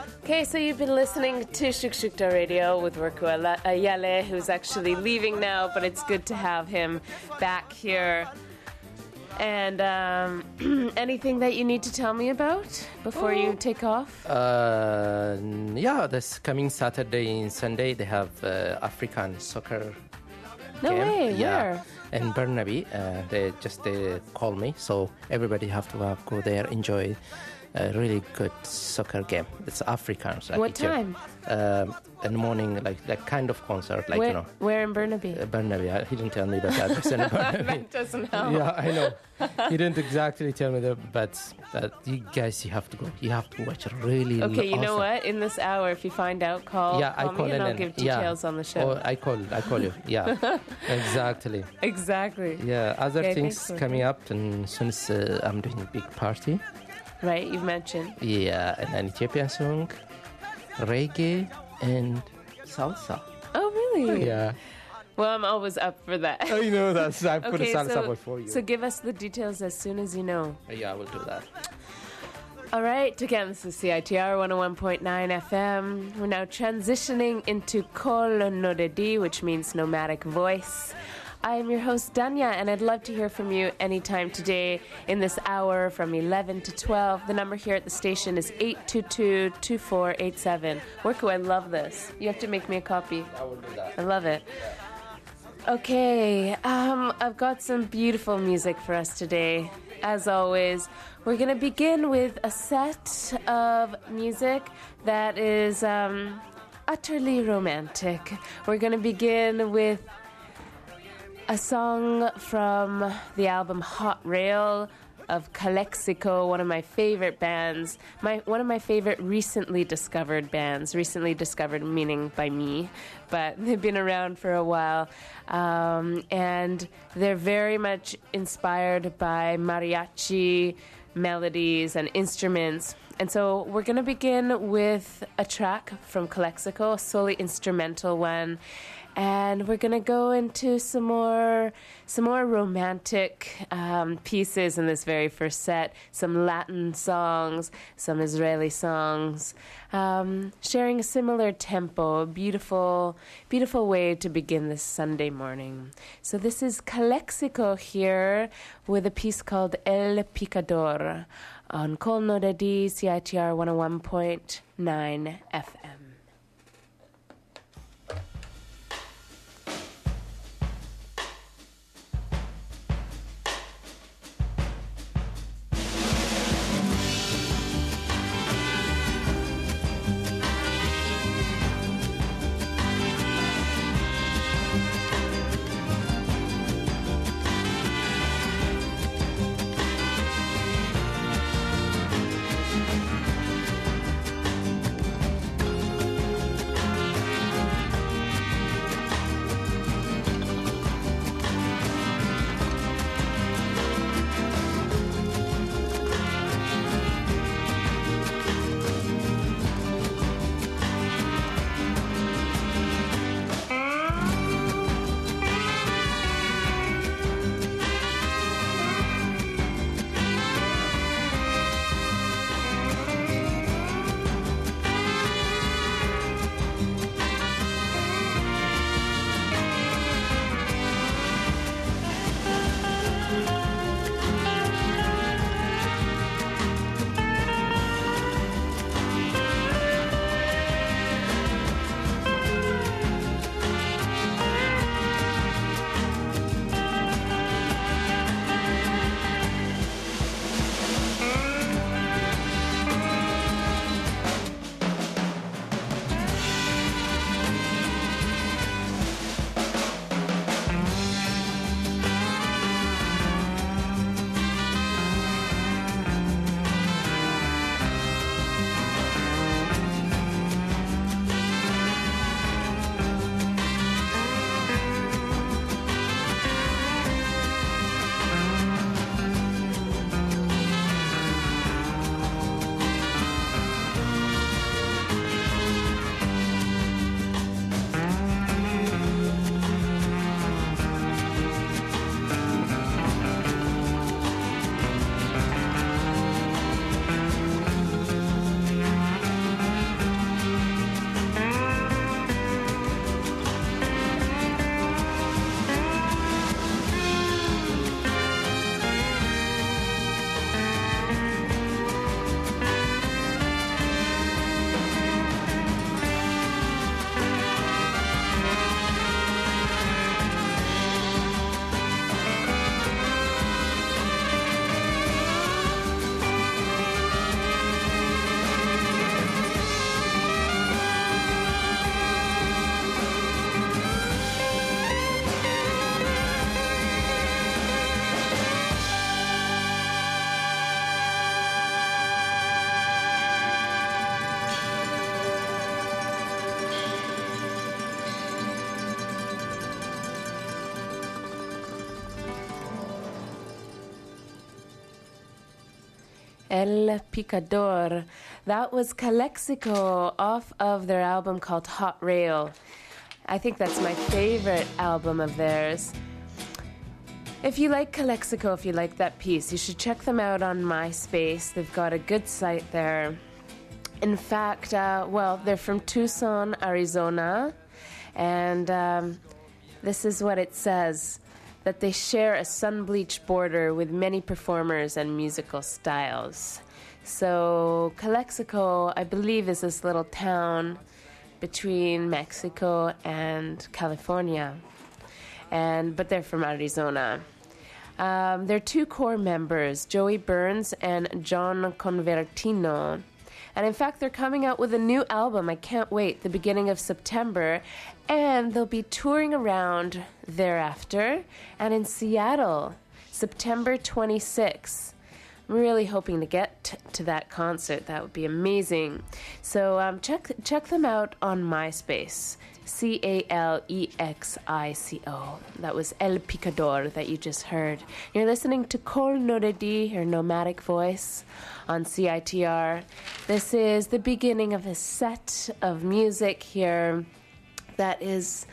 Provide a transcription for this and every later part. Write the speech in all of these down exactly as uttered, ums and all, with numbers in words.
Okay, so you've been listening to Shukshukta Radio with Worku Ayale, who's actually leaving now, but it's good to have him back here. And um, anything that you need to tell me about before oh. you take off? Uh, yeah, this coming Saturday and Sunday, they have uh, African soccer No game. way, yeah. where? In Burnaby, uh, they just they call me, so everybody have to have, go there, enjoy a really good soccer game. It's Africans. Like what time? Um, in the morning, like like kind of concert, like where, you know. Where in Burnaby? Uh, Burnaby. I, he didn't tell me that address in Burnaby. That doesn't help. Yeah, I know. He didn't exactly tell me that, but but you guys, you have to go. You have to watch it. Really. Okay, you awesome. know what? In this hour, if you find out, call, yeah, call I call me and I'll in. give details yeah. on the show. Oh, I call. I call you. Yeah, exactly. Exactly. Yeah, other okay, things coming up, and soon as uh, I'm doing a big party. Right, you've mentioned. Yeah, and an Ethiopian song, reggae, and salsa. Oh, really? Yeah. Well, I'm always up for that. I know that. I put okay, a salsa so, before you. So give us the details as soon as you know. Yeah, I will do that. All right, again, this is C I T R one oh one point nine F M. We're now transitioning into Kol Nodedi, which means nomadic voice. I am your host, Danya, and I'd love to hear from you anytime today in this hour from eleven to twelve. The number here at the station is eight two two, two four eight seven. Worku, I love this. You have to make me a copy. I will do that. I love it. Okay, um, I've got some beautiful music for us today. As always, we're going to begin with a set of music that is um, utterly romantic. We're going to begin with a song from the album Hot Rail of Calexico, one of my favorite bands, my one of my favorite recently discovered bands, recently discovered meaning by me, but they've been around for a while, um, and they're very much inspired by mariachi melodies and instruments. And so we're going to begin with a track from Calexico, a solely instrumental one. And we're gonna go into some more, some more romantic um, pieces in this very first set. Some Latin songs, some Israeli songs, um, sharing a similar tempo. A beautiful, beautiful way to begin this Sunday morning. So this is Calexico here with a piece called El Picador on Kol Nodedi, C I T R one oh one point nine F M. El Picador. That was Calexico off of their album called Hot Rail. I think that's my favorite album of theirs. If you like Calexico, if you like that piece, you should check them out on MySpace. They've got a good site there. In fact, uh, well, they're from Tucson, Arizona, and um, this is what it says, that they share a sun-bleached border with many performers and musical styles. So Calexico, I believe, is this little town between Mexico and California, and but they're from Arizona. Um, they're two core members, Joey Burns and John Convertino. And in fact, they're coming out with a new album, I can't wait, the beginning of September. And they'll be touring around thereafter and in Seattle, September twenty-sixth. I'm really hoping to get t- to that concert. That would be amazing. So um, check check them out on MySpace. C A L E X I C O. That was El Picador that you just heard. You're listening to Kol Nodedi, your nomadic voice, on C I T R. This is the beginning of a set of music here that is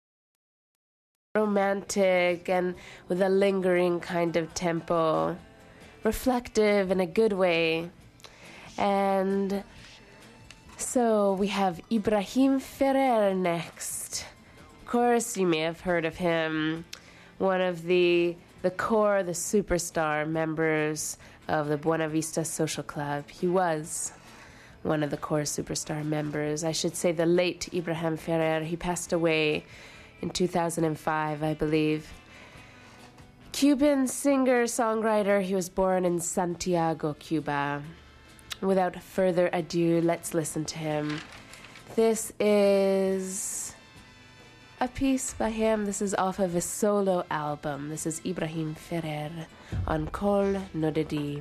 romantic and with a lingering kind of tempo, reflective in a good way. And so we have Ibrahim Ferrer next. Of course, you may have heard of him. One of the the core, the superstar members of the Buena Vista Social Club. He was one of the core superstar members. I should say the late Ibrahim Ferrer. He passed away in two thousand five, I believe. Cuban singer, songwriter. He was born in Santiago, Cuba. Without further ado, let's listen to him. This is a piece by him. This is off of his solo album. This is Ibrahim Ferrer on Kol Nodedi.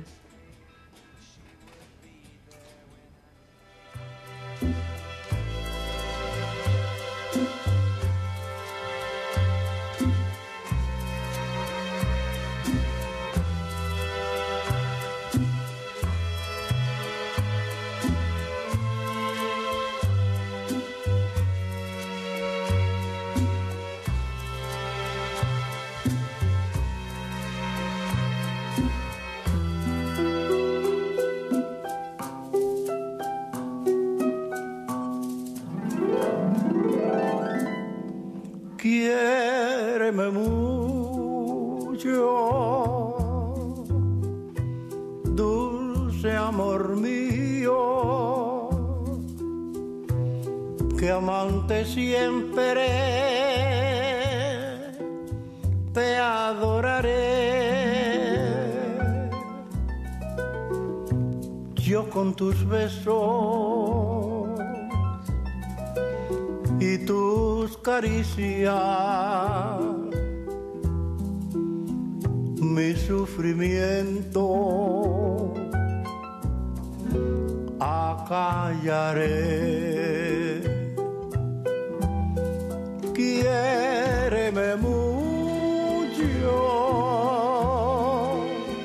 Quiéreme mucho, dulce amor mío, que amante siempre te adoraré. Yo con tus besos y tus caricias, mi sufrimiento acallaré. Quiéreme mucho,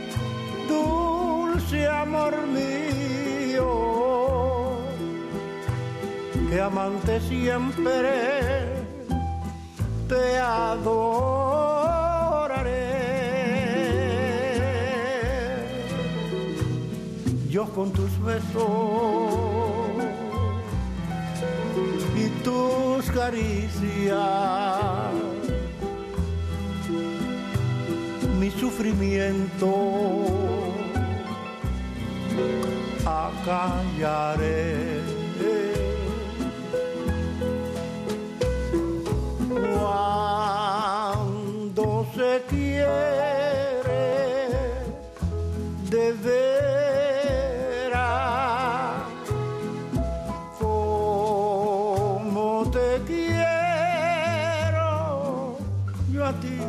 dulce amor mío, que amante siempre te adoraré. Yo con tus besos y tus caricias, mi sufrimiento acallaré. Cuando se quiere de veras, como te quiero yo a ti,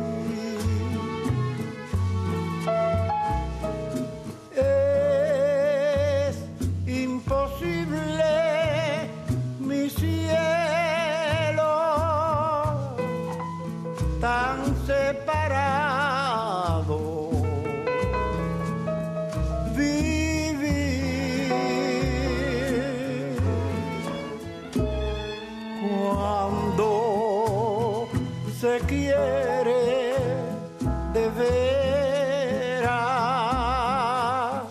es imposible, mi cielo, tan separado, vivir se quiere de veras.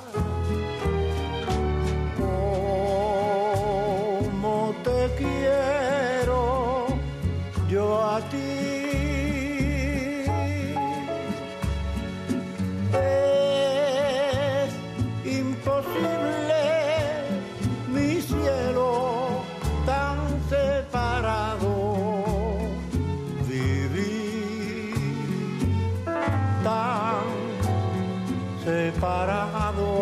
Como te quiero yo a ti. Es imposible mi cielo tan separado. Separado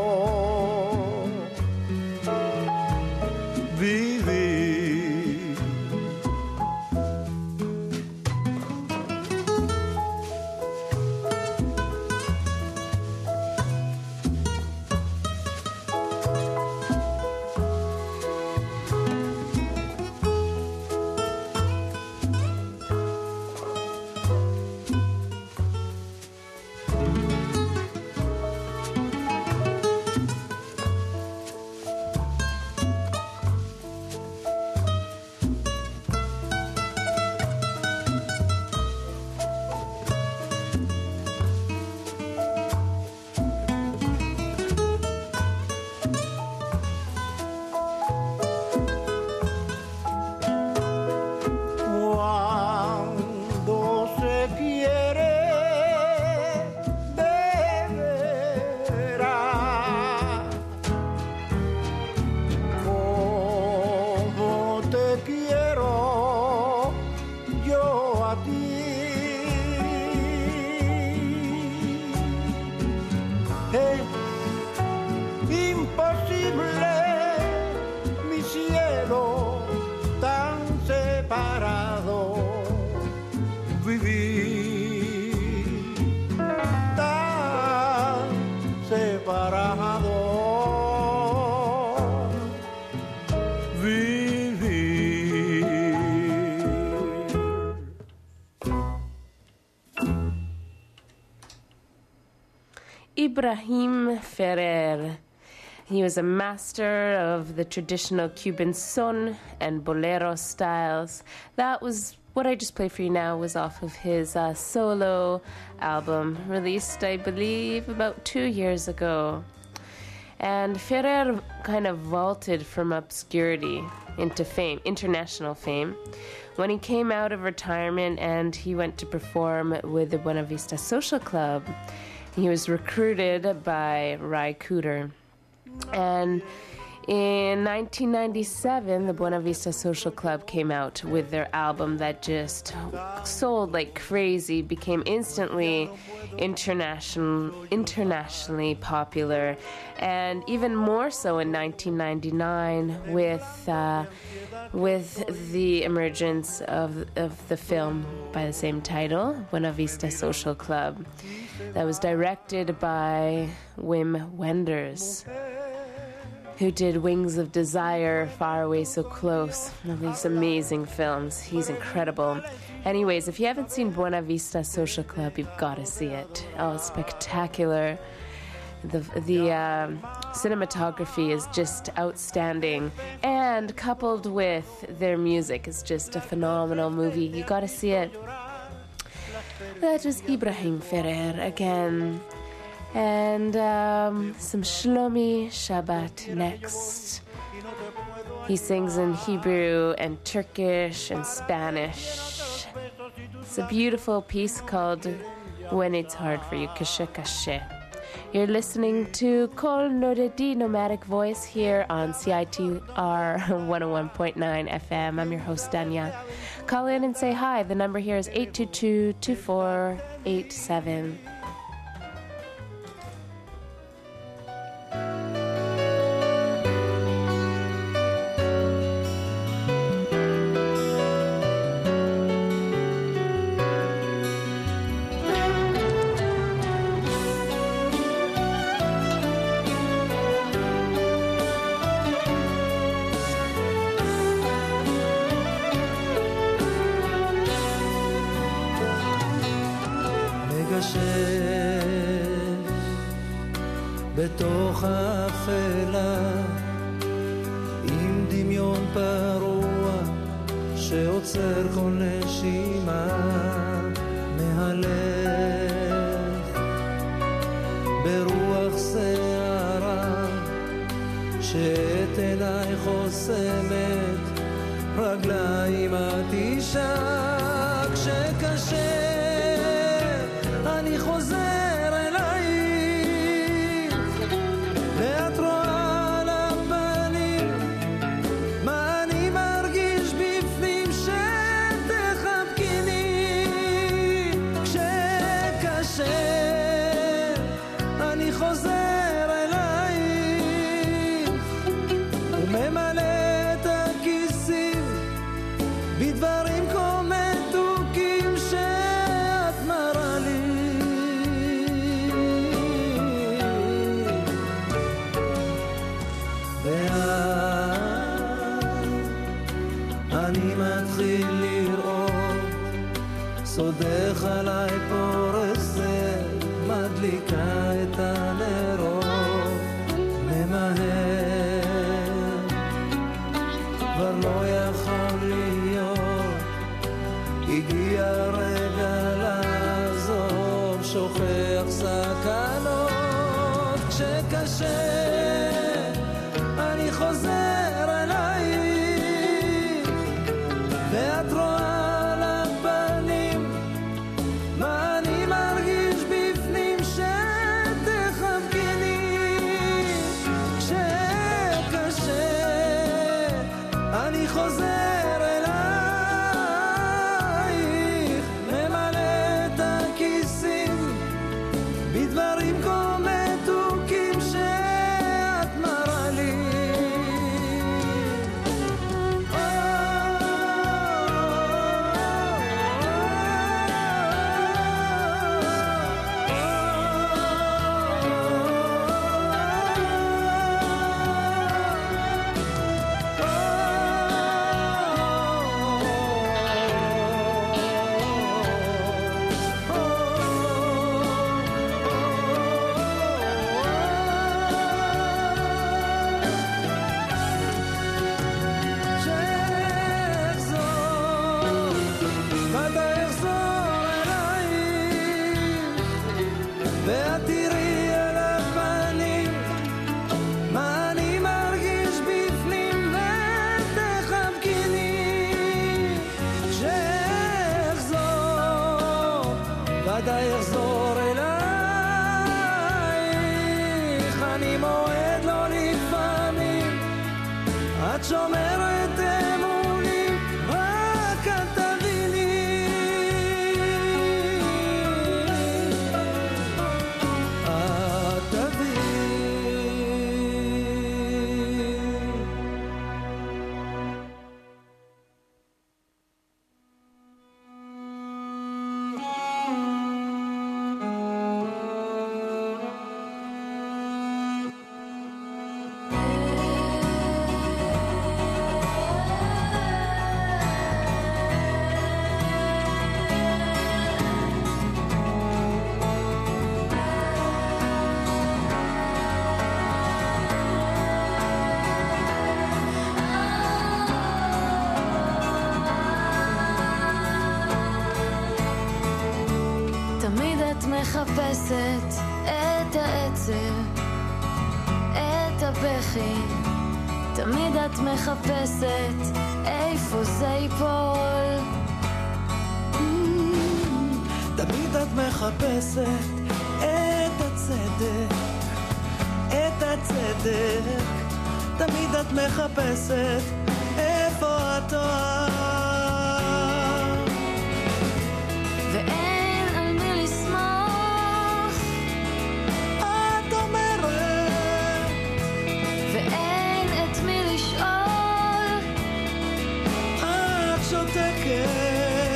vivir. Ibrahim Ferrer. He was a master of the traditional Cuban son and bolero styles. That was what I just played for you now was off of his uh, solo album, released, I believe, about two years ago. And Ferrer kind of vaulted from obscurity into fame, international fame, when he came out of retirement and he went to perform with the Buena Vista Social Club. He was recruited by Ry Cooder. And in nineteen ninety-seven, the Buena Vista Social Club came out with their album that just sold like crazy, became instantly international, internationally popular, and even more so in nineteen ninety-nine with uh, with the emergence of of the film by the same title, Buena Vista Social Club, that was directed by Wim Wenders, who did Wings of Desire, Far Away So Close, one of these amazing films. He's incredible. Anyways, if you haven't seen Buena Vista Social Club, you've got to see it. Oh, it's spectacular. The, the uh, cinematography is just outstanding, and coupled with their music is just a phenomenal movie. You got to see it. That was Ibrahim Ferrer again. And um, some Shlomi Shabbat next. He sings in Hebrew and Turkish and Spanish. It's a beautiful piece called When It's Hard For You, Kashe Kashe. You're listening to Kol Nodedi Nomadic Voice here on C I T R one oh one point nine F M. I'm your host, Danya. Call in and say hi. The number here is eight two two, two four eight seven. בתוך האפלה עם דמיון פרוע שעוצר כל נשימה אלך ברוח שערה שאת אליי חוסמת רגליים את אישה כשקשה אני חוזר אלייך ואת רואה על הפנים מה אני מרגיש בפנים שתחבקיני כשקשה אני חוזר אלייך וממלא את הכיסים בדברים כה מתוקים שאת מראה לי ואז אני מתחיל לראות סודך עליי פורסת מדליקה את הנרות ממהר כבר לא יכול להיות הגיע הרגע לעזוב שוכח סכנות כשקשה אני חוזר אלייך ואת רואה על הפנים מה אני מרגיש בפנים שתחבקיני כשקשה אני חוזר אלייך ממלא את הכיסים בדברים כה מתוקים שאת מראה לי ואת תראי על הפנים מה אני מרגיש בפנים ותחבקיני שאחזור ודאי אחזור אלייך אני מועד לו לפעמים את שומרת אמונים רק את תביני את תביני תמיד את מחפשת את העצב, את הבכי, תמיד את מחפשת איפה זה ייפול. תמיד את מחפשת את הצדק, את הצדק, תמיד את מחפשת איפה את טועה. ואין על מי לסמוך, את אומרת, ואין את מי לשאול, את שותקת.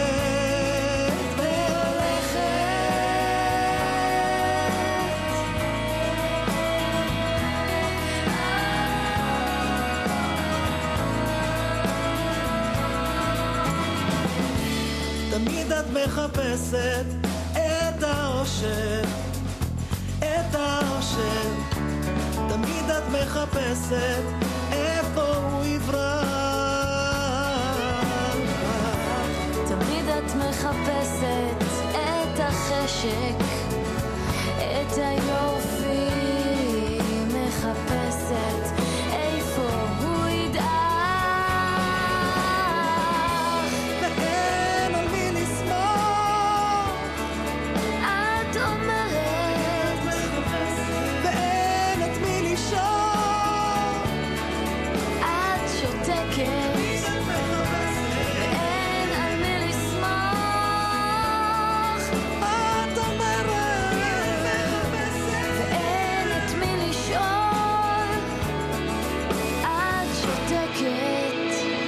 תמיד את מחפשת את האושר, את האושר, תמיד את מחפשת איפה הוא יברח. תמיד את מחפשת את החיים חושק, את היופי מחפשת, איפה הוא ידעך, ואין על מי לסמוך, את אומרת, ואין את מי לשאול, את שותקת, ואין על מי לסמוך, את אומרת, ואין את מי לשאול, את שותקת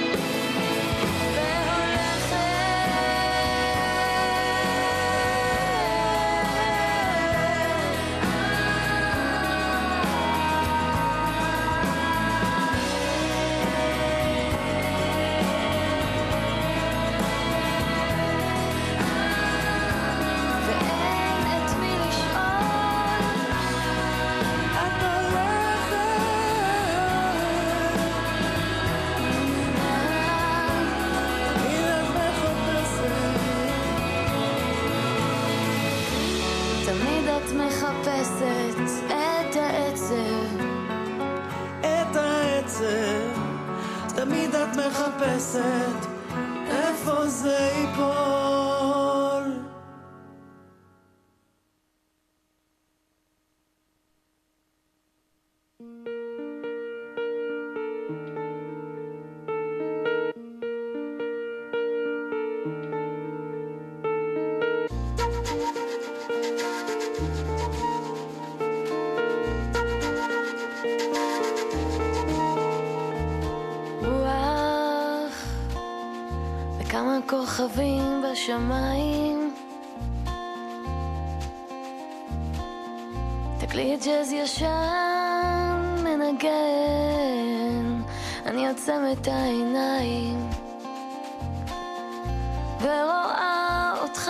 ואין את מי לשאול, את הולכת, תמיד את מחפשת, תמיד את מחפשת את העצב, את העצב, תמיד את מחפשת, איפה זה ייפול. רוח וכמה כוכבים בשמיים, תקליט ג'אז ישן מנגן, אני עוצם את העיניים ורואה אותך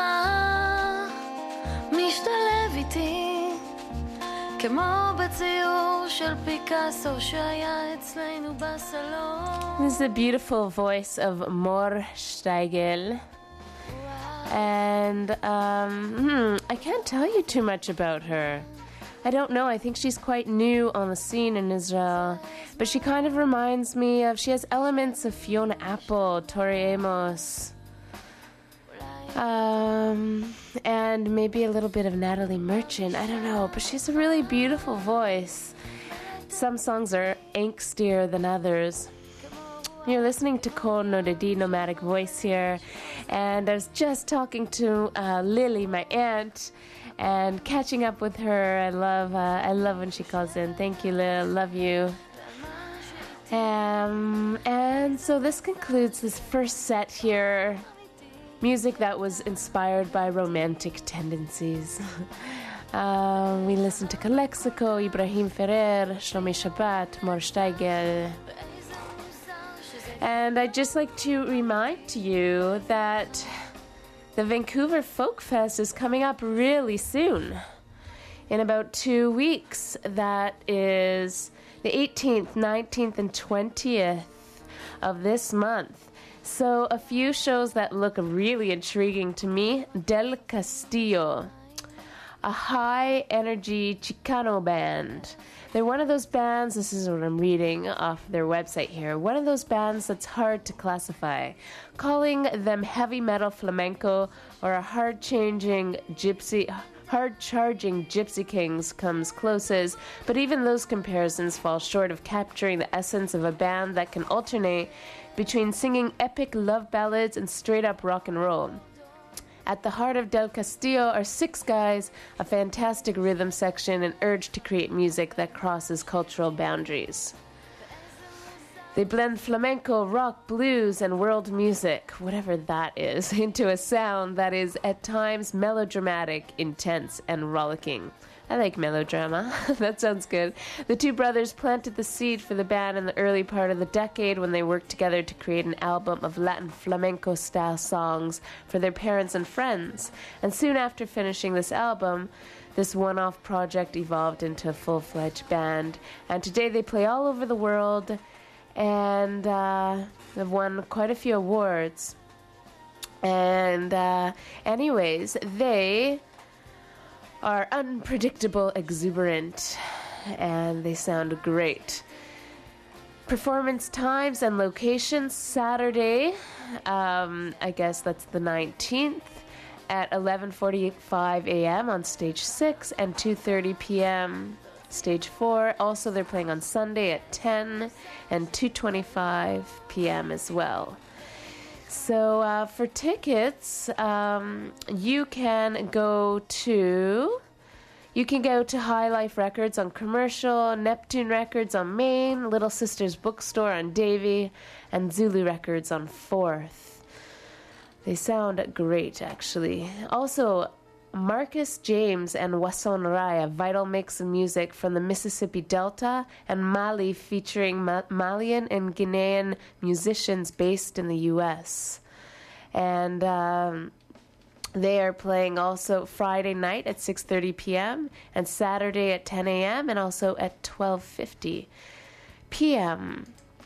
משתלב איתי, כמו בציור של פיקאסו שהיה אצלנו בסלון. This is the beautiful voice of Mor Steigel. And um, hmm, I can't tell you too much about her. I don't know. I think she's quite new on the scene in Israel. But she kind of reminds me of... She has elements of Fiona Apple, Tori Amos. Um, and maybe a little bit of Natalie Merchant. I don't know. But she has a really beautiful voice. Some songs are angstier than others. You're listening to Kol Nodedi, Nomadic Voice here, and I was just talking to uh, Lily, my aunt, and catching up with her. I love, uh, I love when she calls in. Thank you, Lil. Love you. Um, and so this concludes this first set here. Music that was inspired by romantic tendencies. uh, we listened to Calexico, Ibrahim Ferrer, Shlomi Shabbat, Mor Steigel. And I'd just like to remind you that the Vancouver Folk Fest is coming up really soon. In about two weeks. That is the eighteenth, nineteenth, and twentieth of this month. So a few shows that look really intriguing to me. Del Castillo, a high-energy Chicano band. They're one of those bands, this is what I'm reading off their website here, one of those bands that's hard to classify. Calling them heavy metal flamenco or a hard-changing gypsy, hard-charging Gypsy Kings comes closest, but even those comparisons fall short of capturing the essence of a band that can alternate between singing epic love ballads and straight-up rock and roll. At the heart of Del Castillo are six guys, a fantastic rhythm section, and urge to create music that crosses cultural boundaries. They blend flamenco, rock, blues, and world music, whatever that is, into a sound that is at times melodramatic, intense, and rollicking. I like melodrama. That sounds good. The two brothers planted the seed for the band in the early part of the decade when they worked together to create an album of Latin flamenco-style songs for their parents and friends. And soon after finishing this album, this one-off project evolved into a full-fledged band. And today they play all over the world, and uh, they've won quite a few awards. And uh, anyways, they are unpredictable, exuberant, and they sound great. Performance times and locations: Saturday, um, I guess that's the nineteenth, at eleven forty-five a.m. on stage six, and two thirty p.m. stage four. Also, they're playing on Sunday at ten and two twenty-five p.m. as well. So uh, for tickets, um, you can go to you can go to High Life Records on Commercial, Neptune Records on Main, Little Sisters Bookstore on Davie, and Zulu Records on Fourth. They sound great, actually. Also, Marcus James and Wasson Rai, a vital mix of music from the Mississippi Delta and Mali, featuring Ma- Malian and Guinean musicians based in the U S. And um, they are playing also Friday night at six thirty p.m. and Saturday at ten a.m. and also at twelve fifty p.m.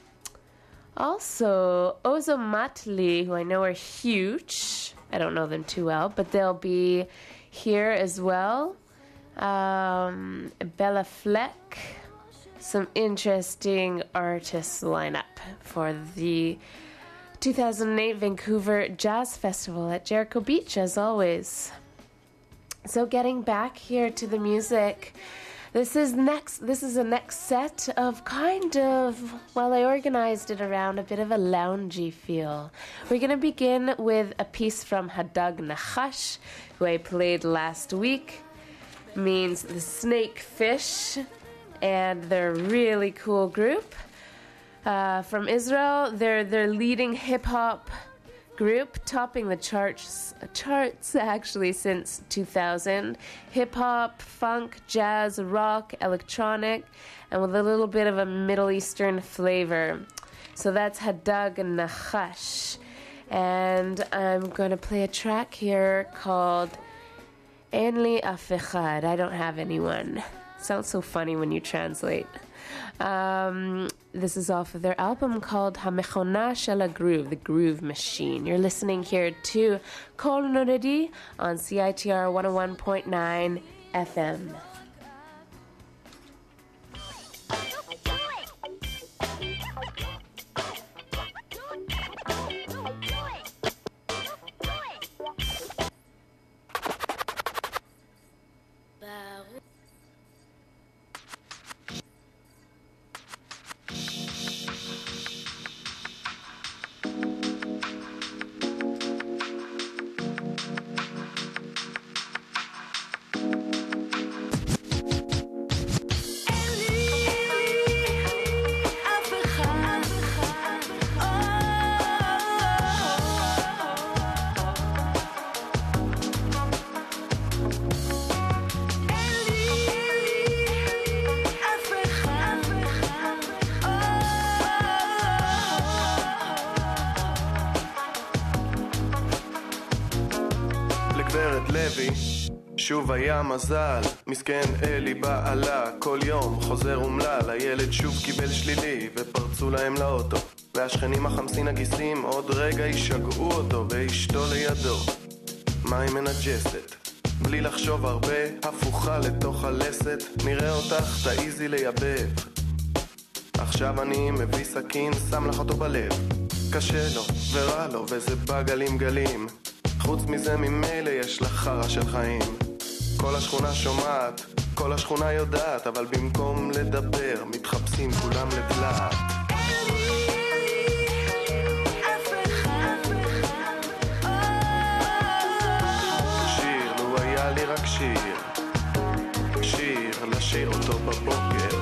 Also, Ozomatli, who I know are huge. I don't know them too well, but they'll be here as well. Um, Bella Fleck. Some interesting artists line up for the two thousand eight Vancouver Jazz Festival at Jericho Beach, as always. So getting back here to the music, this is next. This is a next set of kind of, well, I organized it around a bit of a loungy feel. We're going to begin with a piece from Hadag Nachash, who I played last week. Means the snake fish, and they're a really cool group. Uh, from Israel, they're their leading hip-hop group, topping the charts charts actually since two thousand. Hip-hop, funk, jazz, rock, electronic, and with a little bit of a Middle Eastern flavor. So that's Hadag Nachash. And I'm going to play a track here called En Li Af Echad. I don't have anyone. Sounds so funny when you translate. Um, this is off of their album called HaMechona Shel HaGroove, the Groove Machine. You're listening here to Kol Noradi on C I T R one oh one point nine F M. שוב היה מזל, מסכן אלי בעלה, כל יום חוזר ומלל, הילד שוב קיבל שלילי ופרצו להם לאוטו, והשכנים החמסין הגיסים עוד רגע ישגעו אותו ואשתו לידו. מה היא מנג'סת? בלי לחשוב הרבה, הפוכה לתוך הלסת, נראה אותך תעיזי לייבב. עכשיו אני מביא סכין, שם לך אותו בלב, קשה לו ורע לו וזה בא גלים גלים, חוץ מזה ממילא יש לך חרה של חיים. כל השכונה שומעת, כל השכונה יודעת, אבל במקום לדבר מתחפשים כולם לדלעת. שיר, לו היה לי רק שיר, שיר, לשיר אותו בבוקר.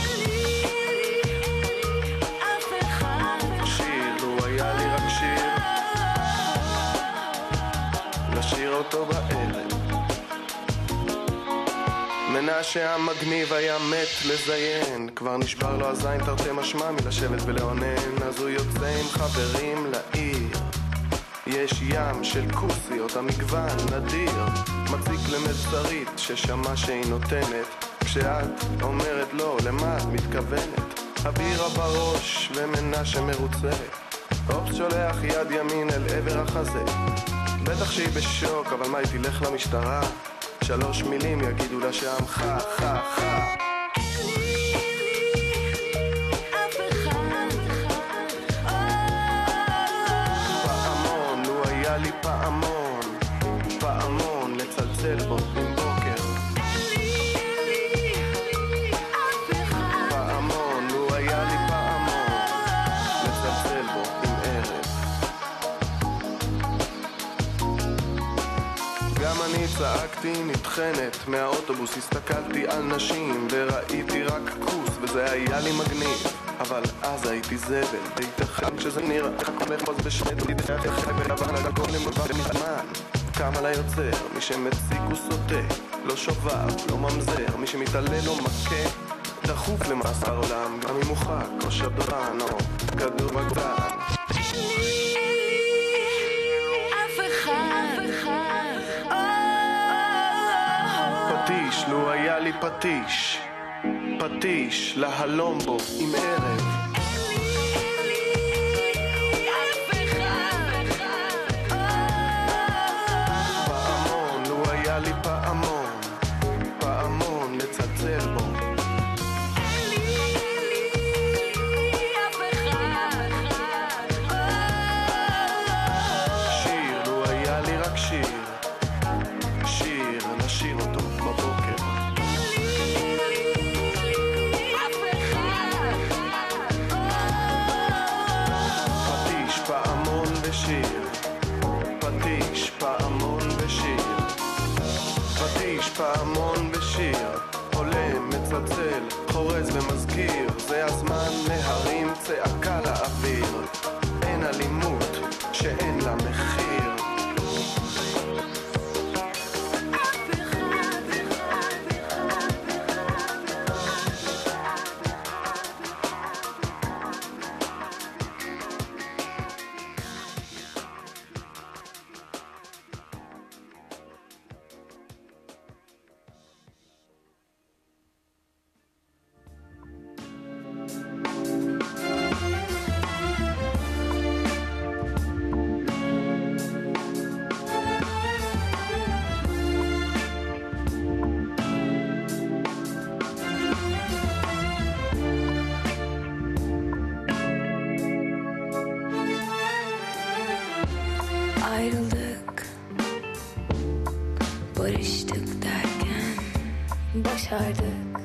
שיר, לו היה לי רק שיר, לשיר אותו בערב. מנשה המגניב היה מת לזיין, כבר נשבר לו הזין תרתי משמע מלשבת ולעונן, אז הוא יוצא עם חברים לעיר. יש ים של כוסיות, המגוון נדיר, מציק למצרית ששמע שהיא נותנת, כשאת אומרת לא, למה את מתכוונת? הבירה בראש ומנשה מרוצה, אופס שולח יד ימין אל עבר החזה, בטח שהיא בשוק, אבל מה היא תלך למשטרה? שלוש מילים יגידו לה שעמך חה חה פעמון, לו היה לי פעמון פעמון לצלצל בו עם בוקר פעמון, לו היה לי פעמון לצלצל בו עם ערב גם אני צעקתי נטחנת מהאוטובוס הסתכלתי על נשים וראיתי רק כוס וזה היה לי מגניב אבל אז הייתי זבל וייתכן שזה נראה לחפוז בשני דודי דחי ולבן על הכל למובן מזמן קם על היוצר מי שמציג הוא סוטה לא שובב, לא ממזר מי שמתעלל או מכה דחוף למאסר עולם גם אם מוחק או שדרן או כדור בגדן פטיש, לו היה לי פטיש פטיש, להלום בו עם ערב פעמון, לו היה לי פעמון פעמון לצלצל בו שיר, לו היה לי רק שיר שיר, נשיר אותו בבוקר פטיש, פעמון ושיר פטיש, פעמון ושיר פטיש, פעמון ושיר עולה, מצלצל, חורז ומזכיר זה הזמן להרים צעקה לאוויר אין אלימות שאין לה מחיר Ayrıldık, barıştık derken başardık.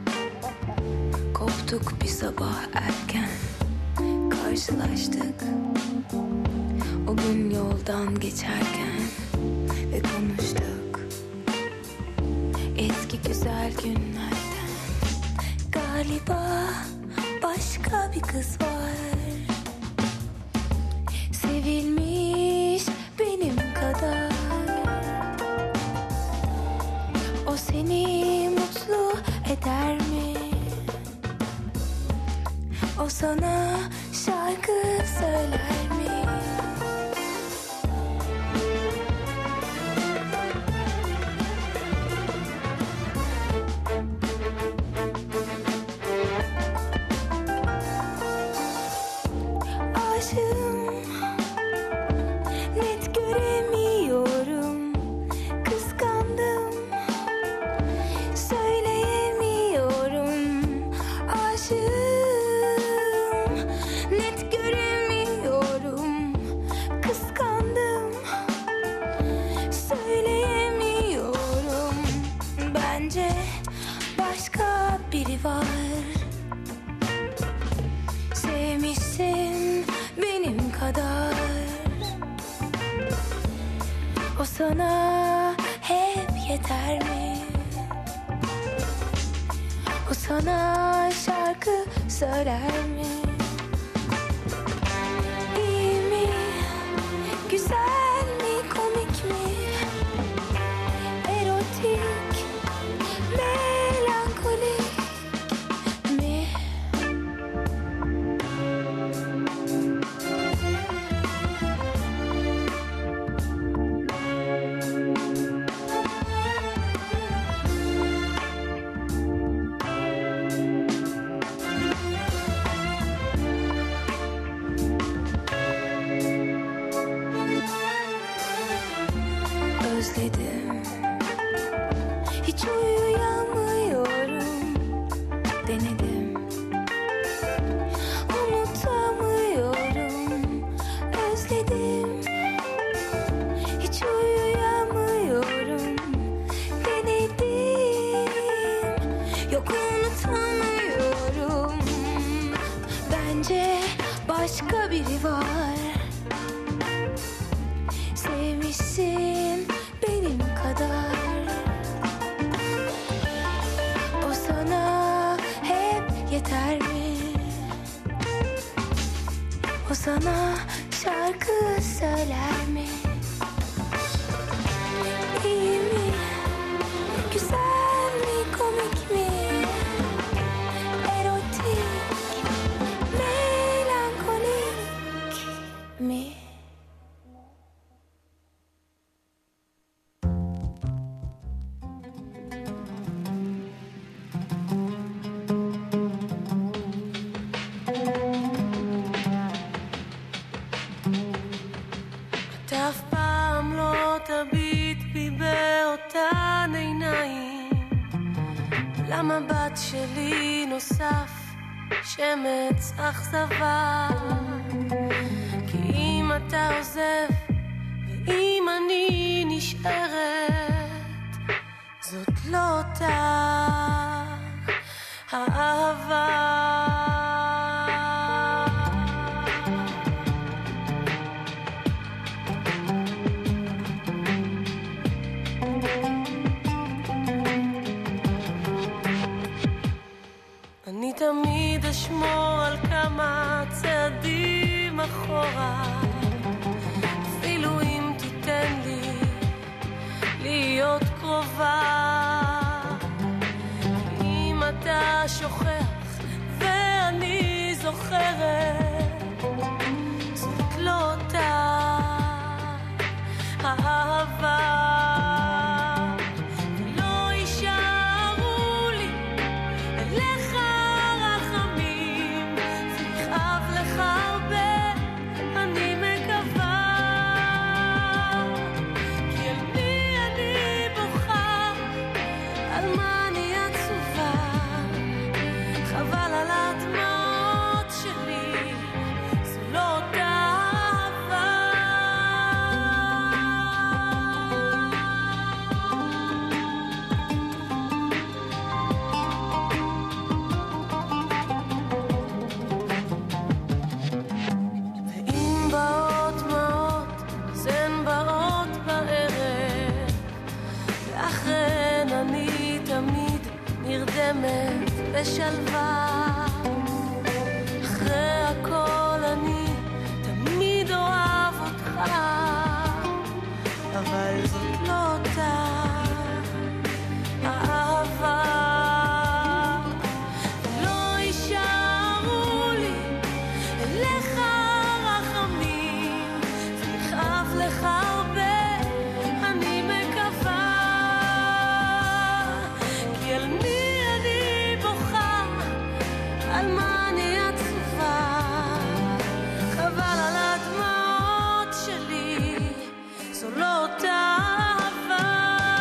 Koptuk bir sabah erken, karşılaştık. O gün yoldan geçerken ve konuştuk. Eski güzel günlerden. Galiba başka bir kız var. Sevilmiş benim kadar. O seni mutlu eder mi? O sana şarkı söyler mi? Aşığım, net göremiyorum. Kıskandım, söyleyemiyorum. Aşığım, net göremiyorum. Kıskandım, söyleyemiyorum. Bence başka biri var. Sevmişsin benim kadar. O sana hep yeter mi? O sana şarkı söyler mi? İyi mi? Güzel mi? Komik mi? Erotik, melankolik mi? sana şarkı söyler mi? İyi mi? Güzel mi? Komik mi? Erotik, melankolik mi? למבט שלי נוסף שמץ אכזבה, כי אם אתה עוזב ואם אני נשארת, זאת לא אותה האהבה. אני תמיד אשמור על כמה צעדים אחורה, אפילו אם תיתן לי להיות קרובה. אם אתה שוכח ואני זוכרת, זאת לא אותה האהבה. בשלווה, אחרי הכל אני תמיד אוהב אותך, אבל זאת לא אותה האהבה. לא יישארו לי אליך רחמים, ויכאב לך הרבה, אני מקווה, כי על מי על מה אני עצובה, חבל על הדמעות שלי, זו לא אותה אהבה.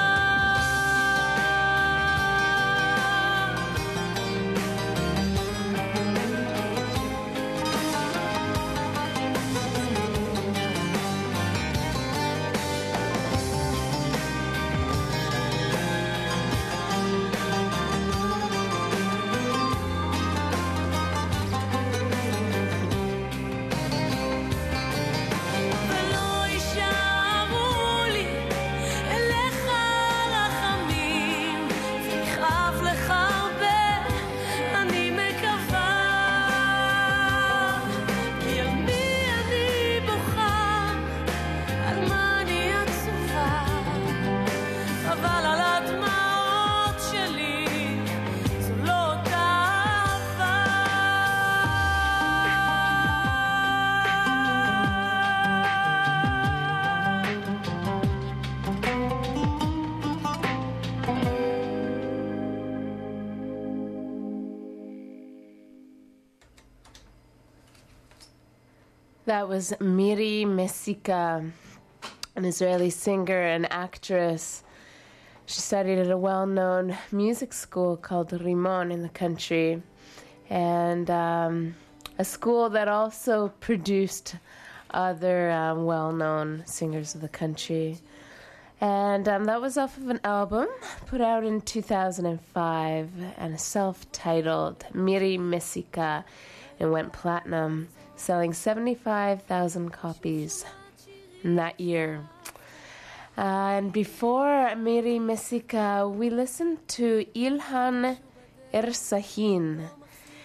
That was Miri Mesika, an Israeli singer and actress. She studied at a well-known music school called Rimon in the country, and um, a school that also produced other um, well-known singers of the country. And um, that was off of an album put out in two thousand five, and a self-titled Miri Mesika, and went platinum, selling seventy-five thousand copies in that year. Uh, and before Miri Mesika, we listened to Ilhan Ersahin,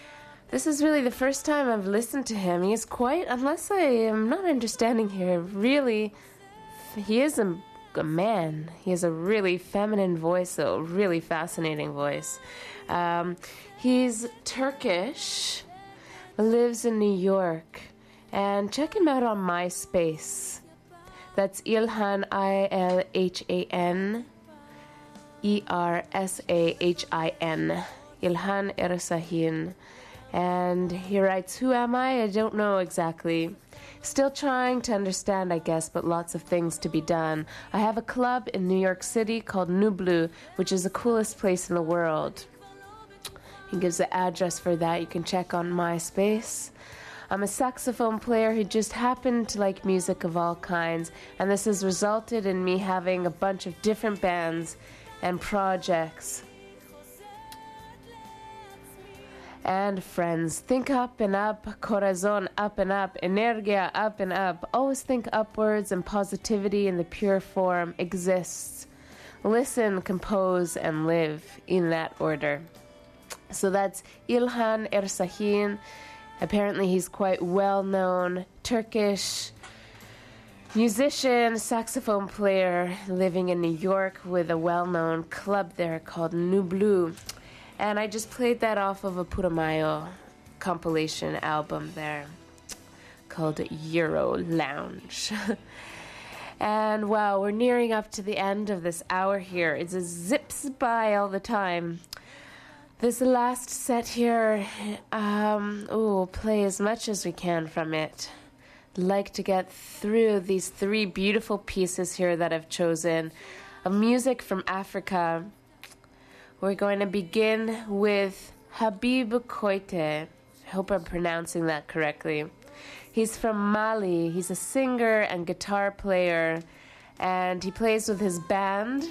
This is really the first time I've listened to him. He is quite, unless I am not understanding here, really, he is a, a man. He has a really feminine voice, though, really fascinating voice. Um, he's Turkish, lives in New York, and check him out on MySpace. That's Ilhan, I L H A N, E R S A H I N, Ilhan Ersahin. And he writes, who am I? I don't know exactly. Still trying to understand, I guess, but lots of things to be done. I have a club in New York City called Nublu, which is the coolest place in the world. He gives the address for that. You can check on MySpace. I'm a saxophone player who just happened to like music of all kinds, and this has resulted in me having a bunch of different bands and projects. And friends, think up and up, corazon up and up, energia up and up. Always think upwards, and positivity in the pure form exists. Listen, compose, and live in that order. So that's Ilhan Ersahin. Apparently he's quite well-known Turkish musician, saxophone player living in New York with a well-known club there called Nublu. And I just played that off of a Putumayo compilation album there called Euro Lounge. And wow, we're nearing up to the end of this hour here. It just zips by all the time. This last set here, um, ooh, play as much as we can from it. Like to get through these three beautiful pieces here that I've chosen of music from Africa. We're going to begin with Habib Koité. I hope I'm pronouncing that correctly. He's from Mali. He's a singer and guitar player, and he plays with his band.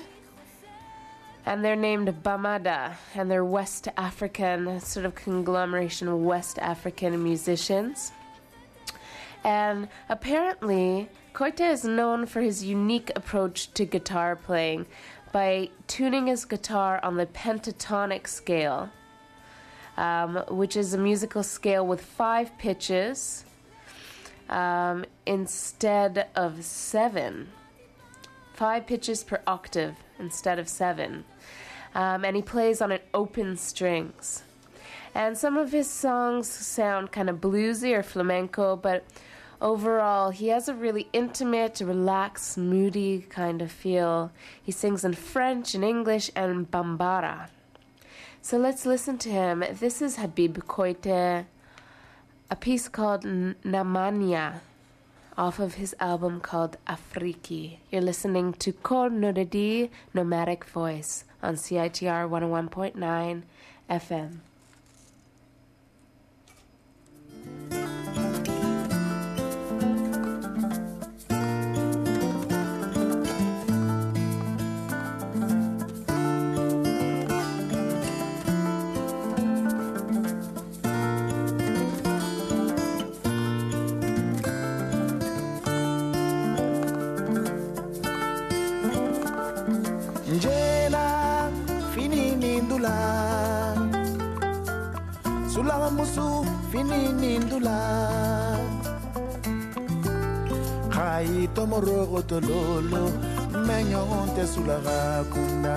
And they're named Bamada, and they're West African, sort of conglomeration of West African musicians. And apparently, Koité is known for his unique approach to guitar playing by tuning his guitar on the pentatonic scale, um, which is a musical scale with five pitches um, instead of seven. Five pitches per octave instead of seven. Um, and he plays on an open strings. And some of his songs sound kind of bluesy or flamenco, but overall, he has a really intimate, relaxed, moody kind of feel. He sings in French, in English, and Bambara. So let's listen to him. This is Habib Koité, a piece called Namania, off of his album called Afriki. You're listening to Kol Nodedi, Nomadic Voice, on C I T R one oh one point nine F M. Musu finini ndula Khai tomoro tololo menyonte sulaga kuna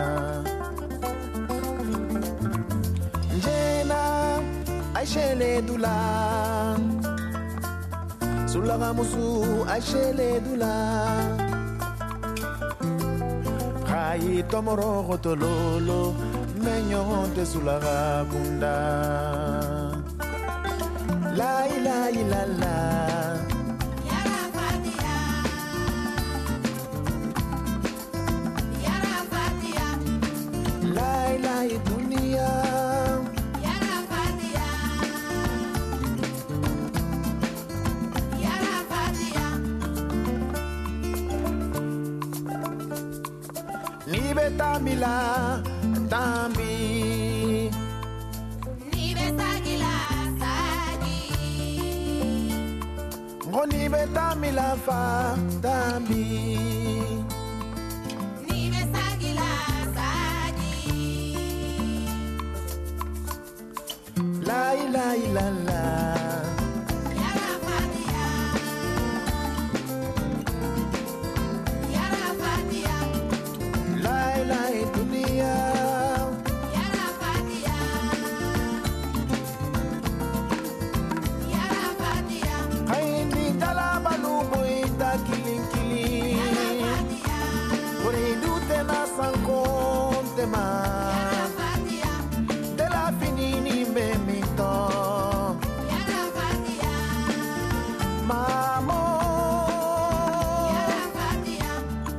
Jena aishele dula Sulaga musu aishele dula Khai tomoro tololo menyonte sulaga kuna La la la la Yara Fatia Yara Fatia La la dunia Yara Fatia Yara Fatia Ni beta mila tambi Ni beta gila Ngoni beta milafa dambi Ni besagila sagi La la la la. Yara Fatia. Yara Fatia. La la dunia. Yara Fatia. Yara Fatia. Kaini talaba lubo ita kilin kilin. Yara Fatia. Ori dute na sankonte ma. Yara Fatia. De la finini me mito. Yara Fatia. Mamo. Yara Fatia.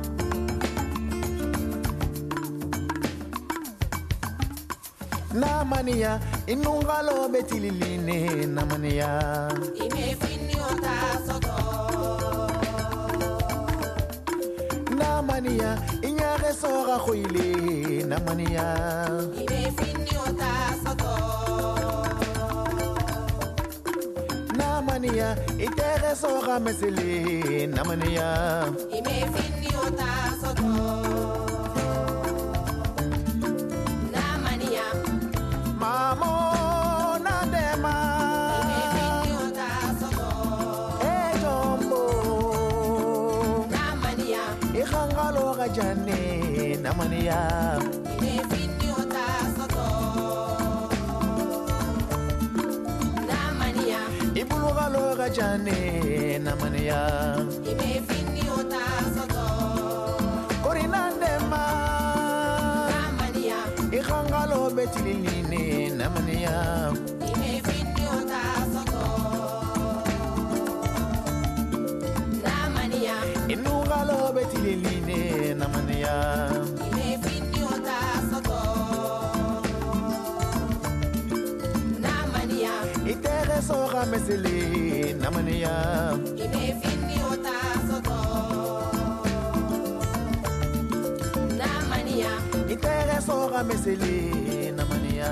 Namania inungalo betililine namania. Ime fini ota soto. Namania inyare sora khoile namania. Ime fini ota soto. Namania itere sora mesele namania. Ime fini ota soto. Namania. Mamo nadema. Ime fini ota soto. E jombo. Namania. Ikhangalo gajane namania. Ime fini ota soto. Namania. Ibulugalo gajane namania. Ime fini ota soto. Korinandema. Namania. Ikhangalo betililine namania. Ime fini ota soto. Namania. Inungalo betililine namania. Ime fini ota soto. Namania. Itere sora mesele namania. Ime fini ota soto. Namania. Itere sora mesele namania.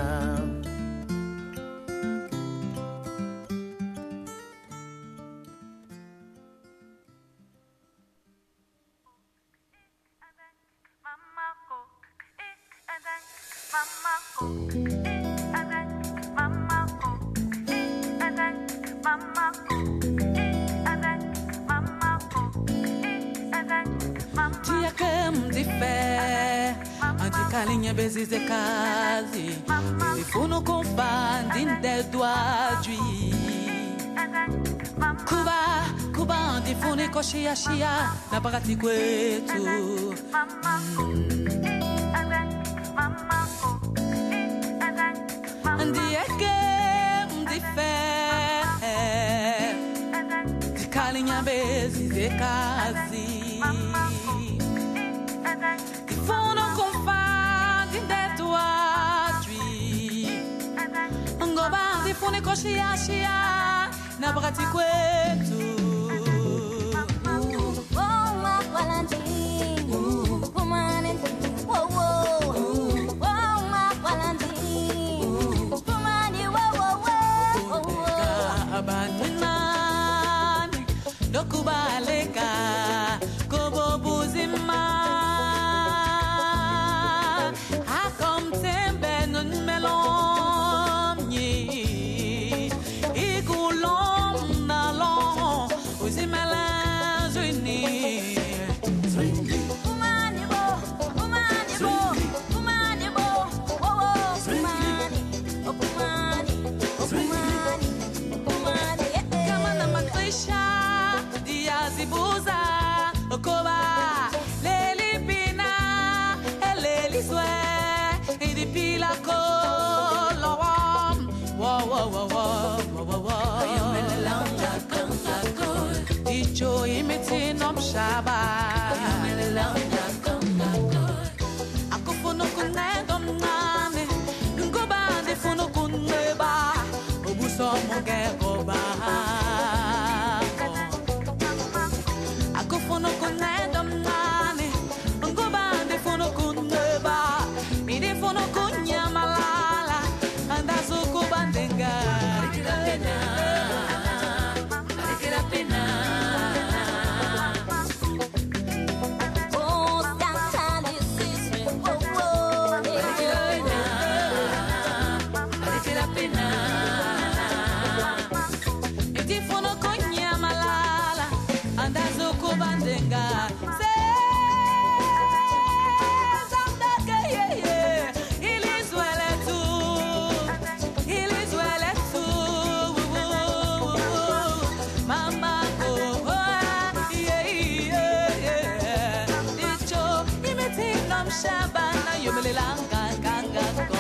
Dia que de fé, anticalinha bezes de case, e funo com fã de dedo adui. Cuba, Cuba, de funo e coxia chia, na bagati gueto. Dia que de fé, de calinha bezes de case. Di fono con fa di detto adui. Ngoba di fono coxia chia na brati kwetu. Abaninani dokubaleka kobo buzima. Shaba ako funo kunego mnane ngoba de funo kuneba obuso mogego ba ako funo kunego mnane ngoba de funo kuneba mi de funo kunya malala anda suku bandenga kira pena kira pena. Oh senga Zambeke yeah yeah Il is well at two Il is well at two Mama go yeah yeah yeah Dicho imiti nam shabana yumilanga kanga go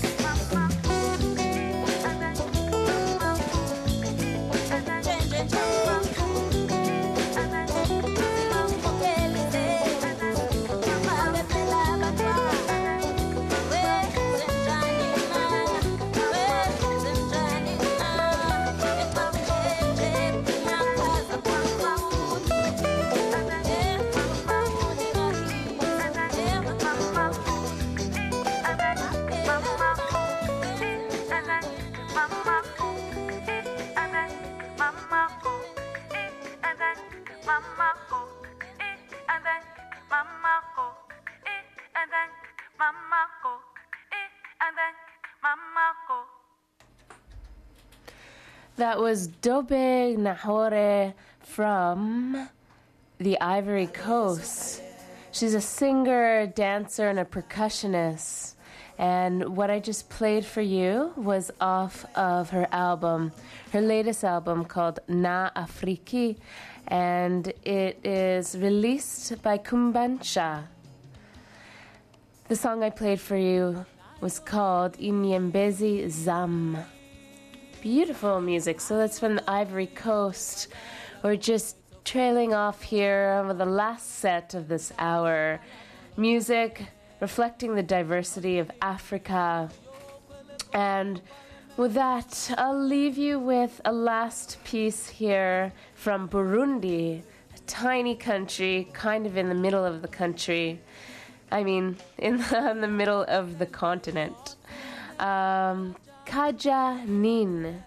That was Dobe Nahore from the Ivory Coast. She's a singer, dancer, and a percussionist. And what I just played for you was off of her album, her latest album called Na Afriki, and it is released by Kumbansha. The song I played for you was called Inyembezi Zam. Beautiful music. So that's from the Ivory Coast. We're just trailing off here with the last set of this hour. Music reflecting the diversity of Africa. And with that, I'll leave you with a last piece here from Burundi, a tiny country, kind of in the middle of the country. I mean, in the, in the middle of the continent. Um, Kaja Nin.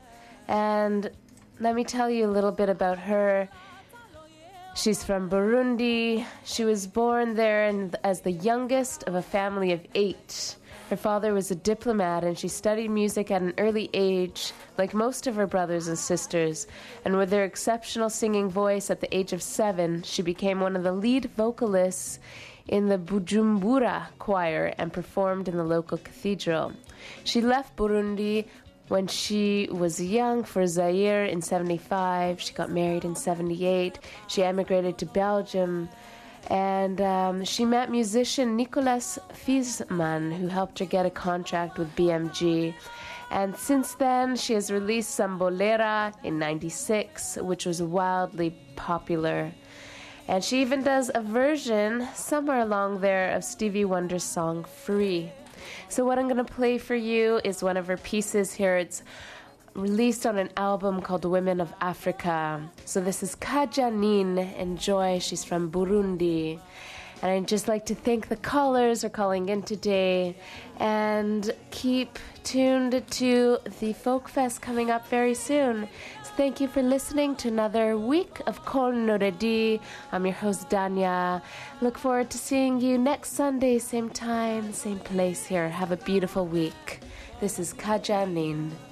And let me tell you a little bit about her. She's from Burundi. She was born there and as the youngest of a family of eight. Her father was a diplomat and she studied music at an early age, like most of her brothers and sisters. And with her exceptional singing voice at the age of seven, she became one of the lead vocalists in the Bujumbura choir and performed in the local cathedral. She left Burundi when she was young for Zaire in seventy-five. She got married in seventy-eight. She emigrated to Belgium. And um, she met musician Nicolas Fiesman, who helped her get a contract with B M G. And since then, she has released Sambolera in ninety-six, which was wildly popular. And she even does a version somewhere along there of Stevie Wonder's song Free. So what I'm going to play for you is one of her pieces here. It's released on an album called Women of Africa. So this is Kaja Nin. Enjoy. She's from Burundi. And I'd just like to thank the callers for calling in today. And keep tuned to the Folk Fest coming up very soon. So thank you for listening to another week of Kol Noredi. I'm your host, Danya. Look forward to seeing you next Sunday, same time, same place here. Have a beautiful week. This is Kaja Nin.